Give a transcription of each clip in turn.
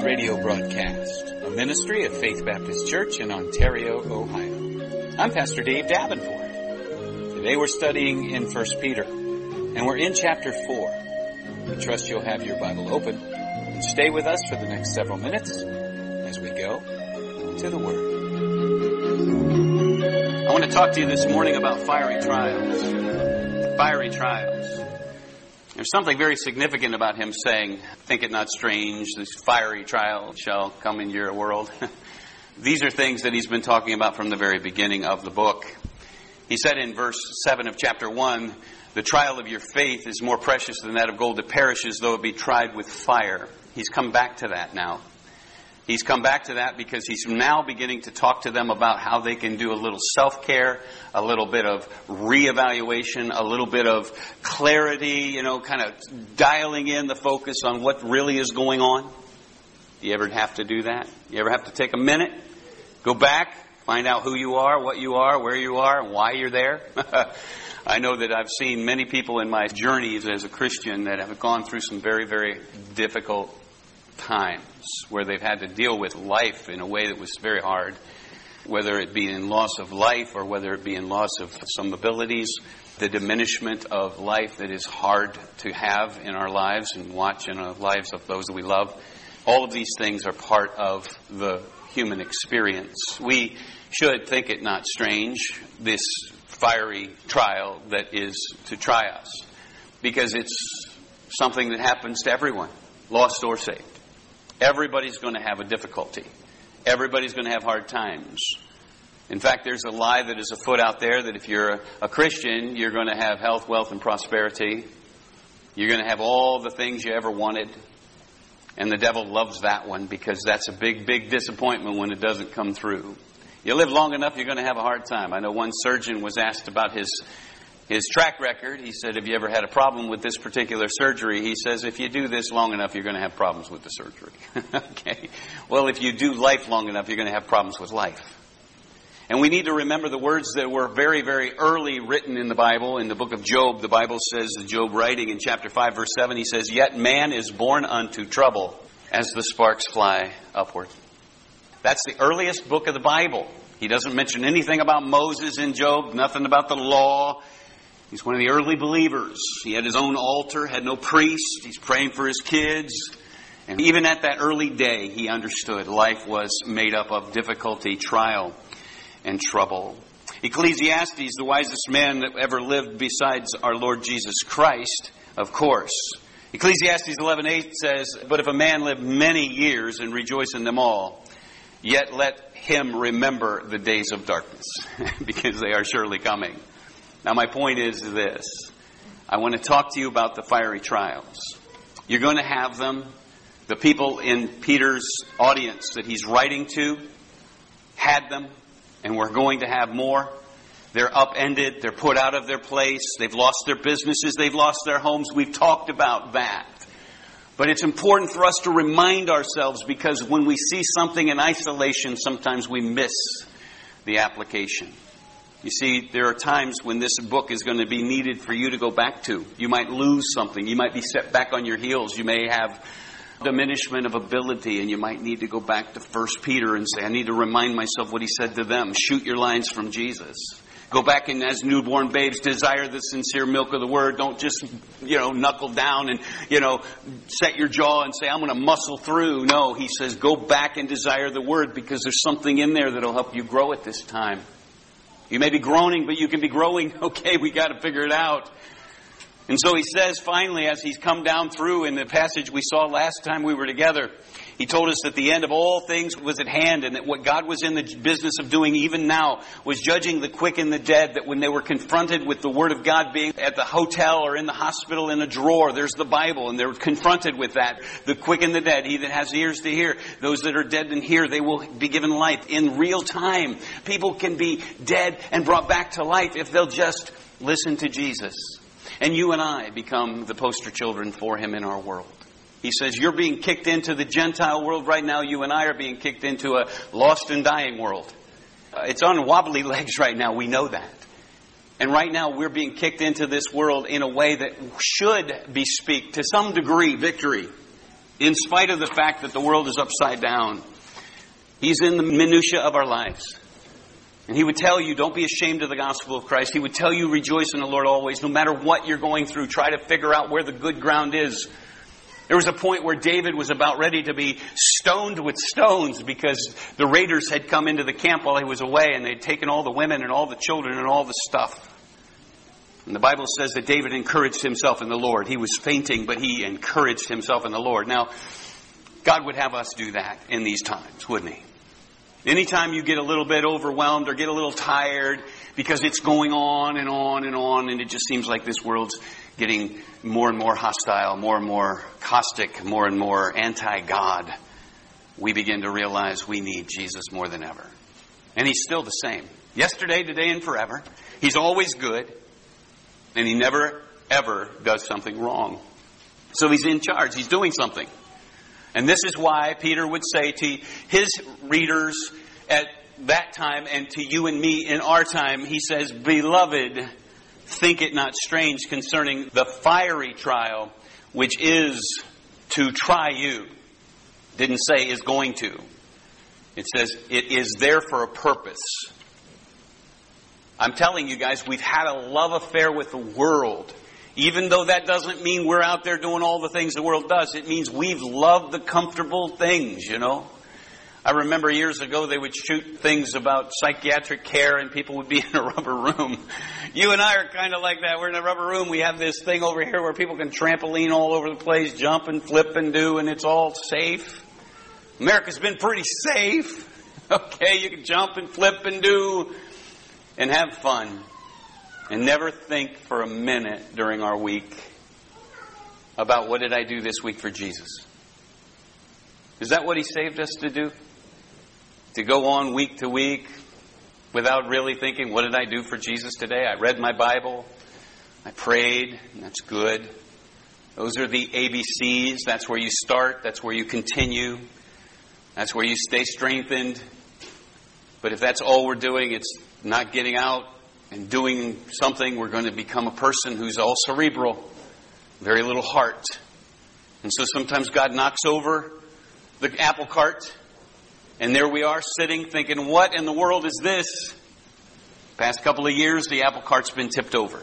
radio broadcast, a ministry of Faith Baptist Church in Ontario, Ohio. I'm Pastor Dave Davenport. Today we're studying in 1 Peter, and we're in chapter 4. We trust you'll have your Bible open and stay with us for the next several minutes as we go to the Word. I want to talk to you this morning about fiery trials. Fiery trials. There's something very significant about him saying, "Think it not strange, this fiery trial shall come into your world." These are things that he's been talking about from the very beginning of the book. He said in verse 7 of chapter 1, "The trial of your faith is more precious than that of gold that perishes, though it be tried with fire." He's come back to that now. He's come back to that because he's now beginning to talk to them about how they can do a little self-care, a little bit of reevaluation, a little bit of clarity, kind of dialing in the focus on what really is going on. Do you ever have to do that? You ever have to take a minute, go back, find out who you are, what you are, where you are, and why you're there? I know that I've seen many people in my journeys as a Christian that have gone through some very, very difficult times where they've had to deal with life in a way that was very hard, whether it be in loss of life or whether it be in loss of some abilities, the diminishment of life that is hard to have in our lives and watch in the lives of those that we love. All of these things are part of the human experience. We should think it not strange, this fiery trial that is to try us, because it's something that happens to everyone, lost or saved. Everybody's going to have a difficulty. Everybody's going to have hard times. In fact, there's a lie that is afoot out there that if you're a Christian, you're going to have health, wealth, and prosperity. You're going to have all the things you ever wanted. And the devil loves that one because that's a big, big disappointment when it doesn't come through. You live long enough, you're going to have a hard time. I know one surgeon was asked about his track record. He said, "Have you ever had a problem with this particular surgery?" He says, "If you do this long enough, you're going to have problems with the surgery." Okay. Well, if you do life long enough, you're going to have problems with life. And we need to remember the words that were very, very early written in the Bible. In the book of Job, the Bible says, Job writing in chapter 5, verse 7, he says, "Yet man is born unto trouble as the sparks fly upward." That's the earliest book of the Bible. He doesn't mention anything about Moses in Job, nothing about the law. He's one of the early believers. He had his own altar, had no priest. He's praying for his kids. And even at that early day, he understood life was made up of difficulty, trial, and trouble. Ecclesiastes, the wisest man that ever lived besides our Lord Jesus Christ, of course. Ecclesiastes 11:8 says, "But if a man live many years and rejoice in them all, yet let him remember the days of darkness, because they are surely coming." Now, my point is this. I want to talk to you about the fiery trials. You're going to have them. The people in Peter's audience that he's writing to had them, and we're going to have more. They're upended. They're put out of their place. They've lost their businesses. They've lost their homes. We've talked about that. But it's important for us to remind ourselves, because when we see something in isolation, sometimes we miss the application. You see, there are times when this book is going to be needed for you to go back to. You might lose something. You might be set back on your heels. You may have diminishment of ability, and you might need to go back to 1 Peter and say, "I need to remind myself what he said to them." Shoot your lines from Jesus. Go back and, as newborn babes, desire the sincere milk of the Word. Don't just, knuckle down and, set your jaw and say, "I'm going to muscle through." No, he says, go back and desire the Word, because there's something in there that'll help you grow at this time. You may be groaning, but you can be growing. Okay, we got to figure it out. And so he says, finally, as he's come down through in the passage we saw last time we were together, he told us that the end of all things was at hand, and that what God was in the business of doing even now was judging the quick and the dead, that when they were confronted with the Word of God being at the hotel or in the hospital in a drawer, there's the Bible, and they were confronted with that. The quick and the dead, he that has ears to hear, those that are dead and hear, they will be given life in real time. People can be dead and brought back to life if they'll just listen to Jesus. And you and I become the poster children for him in our world. He says, you're being kicked into the Gentile world right now. You and I are being kicked into a lost and dying world. It's on wobbly legs right now. We know that. And right now we're being kicked into this world in a way that should bespeak, to some degree, victory. In spite of the fact that the world is upside down, He's in the minutia of our lives. And He would tell you, don't be ashamed of the gospel of Christ. He would tell you, rejoice in the Lord always. No matter what you're going through, try to figure out where the good ground is. There was a point where David was about ready to be stoned with stones because the raiders had come into the camp while he was away and they'd taken all the women and all the children and all the stuff. And the Bible says that David encouraged himself in the Lord. He was fainting, but he encouraged himself in the Lord. Now, God would have us do that in these times, wouldn't He? Anytime you get a little bit overwhelmed or get a little tired because it's going on and on and on, and it just seems like this world's getting more and more hostile, more and more caustic, more and more anti-God, we begin to realize we need Jesus more than ever. And He's still the same. Yesterday, today, and forever. He's always good. And He never, ever does something wrong. So He's in charge. He's doing something. And this is why Peter would say to his readers at that time and to you and me in our time, he says, "Beloved, think it not strange concerning the fiery trial, which is to try you." Didn't say is going to. It says it is there for a purpose. I'm telling you guys, we've had a love affair with the world. Even though that doesn't mean we're out there doing all the things the world does. It means we've loved the comfortable things, you know. I remember years ago they would shoot things about psychiatric care and people would be in a rubber room. You and I are kind of like that. We're in a rubber room. We have this thing over here where people can trampoline all over the place, jump and flip and do, and it's all safe. America's been pretty safe. Okay, you can jump and flip and do and have fun. And never think for a minute during our week about what did I do this week for Jesus. Is that what He saved us to do? To go on week to week without really thinking, what did I do for Jesus today? I read my Bible. I prayed. And that's good. Those are the ABCs. That's where you start. That's where you continue. That's where you stay strengthened. But if that's all we're doing, it's not getting out and doing something, we're going to become a person who's all cerebral, very little heart. And so sometimes God knocks over the apple cart, and there we are sitting thinking, what in the world is this? Past couple of years, the apple cart's been tipped over.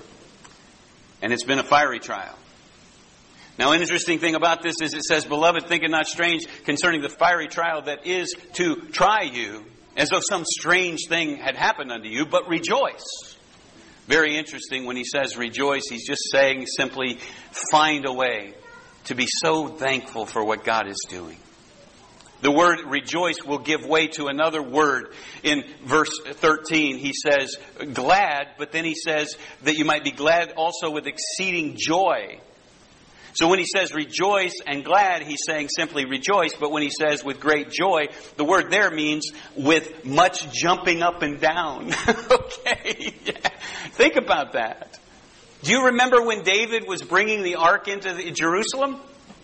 And it's been a fiery trial. Now, an interesting thing about this is it says, "Beloved, think it not strange concerning the fiery trial that is to try you, as though some strange thing had happened unto you, but rejoice." Very interesting when he says rejoice, he's just saying simply find a way to be so thankful for what God is doing. The word rejoice will give way to another word. In verse 13, he says glad, but then he says that you might be glad also with exceeding joy. So when he says rejoice and glad, he's saying simply rejoice. But when he says with great joy, the word there means with much jumping up and down. Okay? Yeah. Think about that. Do you remember when David was bringing the ark into Jerusalem?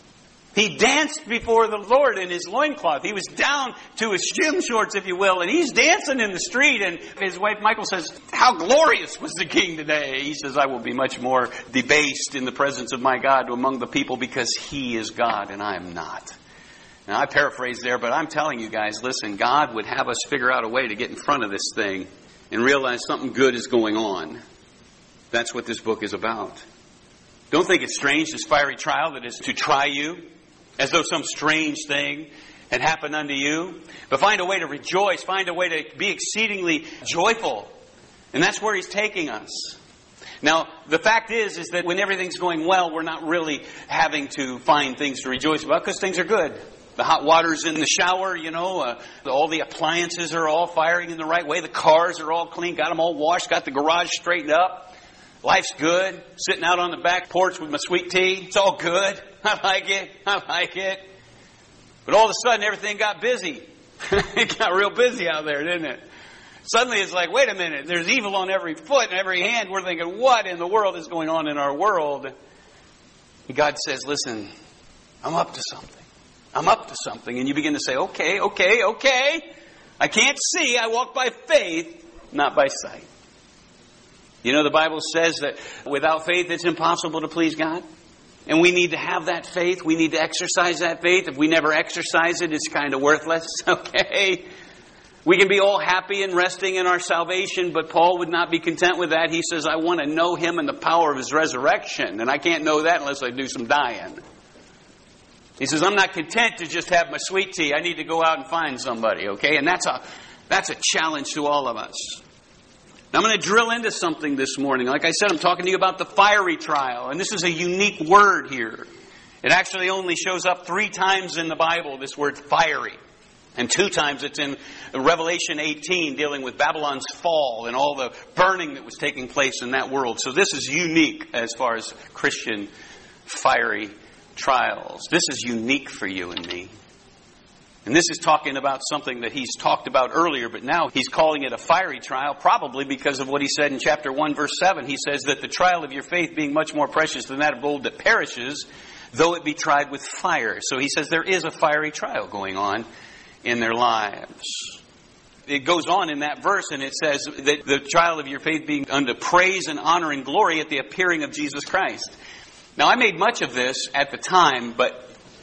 He danced before the Lord in his loincloth. He was down to his gym shorts, if you will, and he's dancing in the street. And his wife, Michal, says, "How glorious was the king today?" He says, "I will be much more debased in the presence of my God among the people because He is God and I am not." Now, I paraphrase there, but I'm telling you guys, listen, God would have us figure out a way to get in front of this thing and realize something good is going on. That's what this book is about. Don't think it's strange, this fiery trial that is to try you, as though some strange thing had happened unto you. But find a way to rejoice. Find a way to be exceedingly joyful. And that's where He's taking us. Now, the fact is that when everything's going well, we're not really having to find things to rejoice about because things are good. The hot water's in the shower, you know. All the appliances are all firing in the right way. The cars are all clean. Got them all washed. Got the garage straightened up. Life's good. Sitting out on the back porch with my sweet tea. It's all good. I like it. I like it. But all of a sudden, everything got busy. It got real busy out there, didn't it? Suddenly, it's like, wait a minute. There's evil on every foot and every hand. We're thinking, what in the world is going on in our world? And God says, listen, I'm up to something. I'm up to something. And you begin to say, okay. I can't see. I walk by faith, not by sight. You know, the Bible says that without faith, it's impossible to please God. And we need to have that faith. We need to exercise that faith. If we never exercise it, it's kind of worthless. Okay? We can be all happy and resting in our salvation, but Paul would not be content with that. He says, I want to know Him and the power of His resurrection. And I can't know that unless I do some dying. He says, I'm not content to just have my sweet tea. I need to go out and find somebody, okay? And that's a challenge to all of us. Now I'm going to drill into something this morning. Like I said, I'm talking to you about the fiery trial. And this is a unique word here. It actually only shows up 3 times in the Bible, this word fiery. And 2 times it's in Revelation 18, dealing with Babylon's fall and all the burning that was taking place in that world. So this is unique as far as Christian fiery trials. This is unique for you and me. And this is talking about something that he's talked about earlier, but now he's calling it a fiery trial, probably because of what he said in chapter 1, verse 7. He says that the trial of your faith being much more precious than that of gold that perishes, though it be tried with fire. So he says there is a fiery trial going on in their lives. It goes on in that verse and it says that the trial of your faith being unto praise and honor and glory at the appearing of Jesus Christ. Now I made much of this at the time, but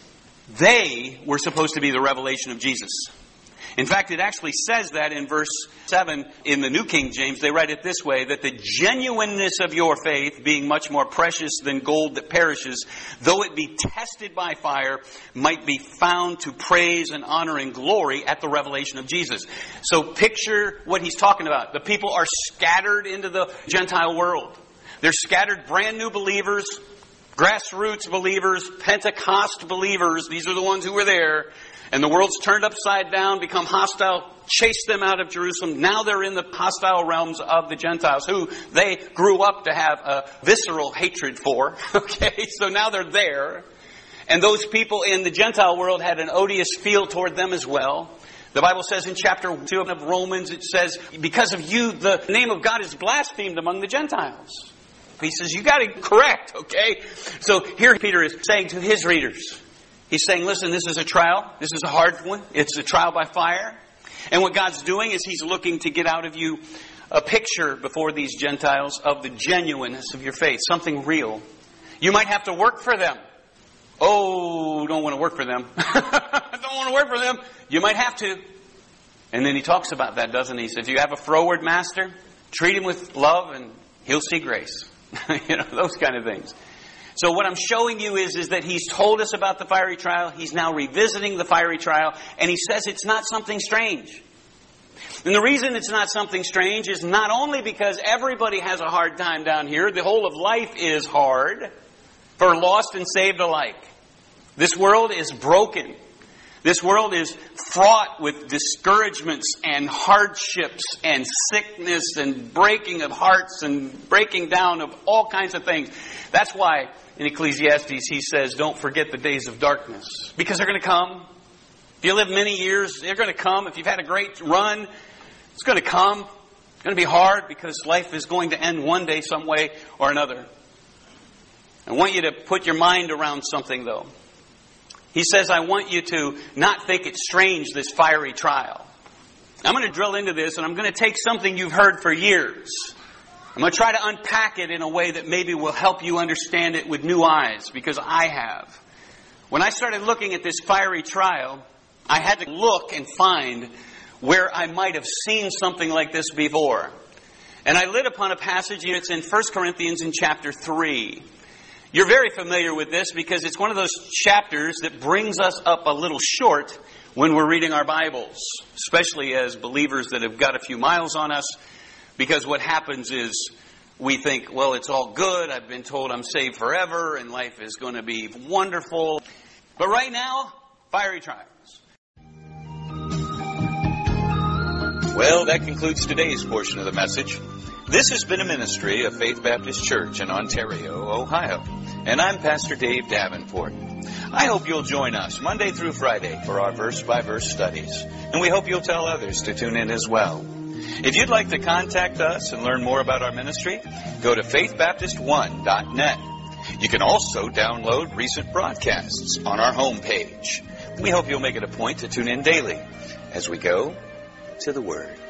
they were supposed to be the revelation of Jesus. In fact, it actually says that in verse 7 in the New King James. They write it this way, that the genuineness of your faith, being much more precious than gold that perishes, though it be tested by fire, might be found to praise and honor and glory at the revelation of Jesus. So picture what he's talking about. The people are scattered into the Gentile world. They're scattered brand new believers, grassroots believers, Pentecost believers. These are the ones who were there. And the world's turned upside down, become hostile, chased them out of Jerusalem. Now they're in the hostile realms of the Gentiles, who they grew up to have a visceral hatred for. Okay, so now they're there. And those people in the Gentile world had an odious feel toward them as well. The Bible says in chapter 2 of Romans, it says, because of you, the name of God is blasphemed among the Gentiles. He says, you got it correct, okay? So here Peter is saying to his readers, he's saying, listen, this is a trial. This is a hard one. It's a trial by fire. And what God's doing is He's looking to get out of you a picture before these Gentiles of the genuineness of your faith. Something real. You might have to work for them. Oh, don't want to work for them. Don't want to work for them. You might have to. And then he talks about that, doesn't he? He says, you have a froward master, treat him with love and he'll see grace. Those kind of things. So what I'm showing you is that he's told us about the fiery trial. He's now revisiting the fiery trial. And he says it's not something strange. And the reason it's not something strange is not only because everybody has a hard time down here. The whole of life is hard for lost and saved alike. This world is broken. This world is fraught with discouragements and hardships and sickness and breaking of hearts and breaking down of all kinds of things. That's why in Ecclesiastes he says, don't forget the days of darkness. Because they're going to come. If you live many years, they're going to come. If you've had a great run, it's going to come. It's going to be hard because life is going to end one day some way or another. I want you to put your mind around something though. He says, I want you to not think it's strange, this fiery trial. I'm going to drill into this and I'm going to take something you've heard for years. I'm going to try to unpack it in a way that maybe will help you understand it with new eyes, because I have. When I started looking at this fiery trial, I had to look and find where I might have seen something like this before. And I lit upon a passage, it's in 1 Corinthians in chapter 3. You're very familiar with this because it's one of those chapters that brings us up a little short when we're reading our Bibles, especially as believers that have got a few miles on us, because what happens is we think, well, it's all good. I've been told I'm saved forever and life is going to be wonderful. But right now, fiery trials. Well, that concludes today's portion of the message. This has been a ministry of Faith Baptist Church in Ontario, Ohio. And I'm Pastor Dave Davenport. I hope you'll join us Monday through Friday for our verse-by-verse studies. And we hope you'll tell others to tune in as well. If you'd like to contact us and learn more about our ministry, go to faithbaptist1.net. You can also download recent broadcasts on our homepage. We hope you'll make it a point to tune in daily as we go to the Word.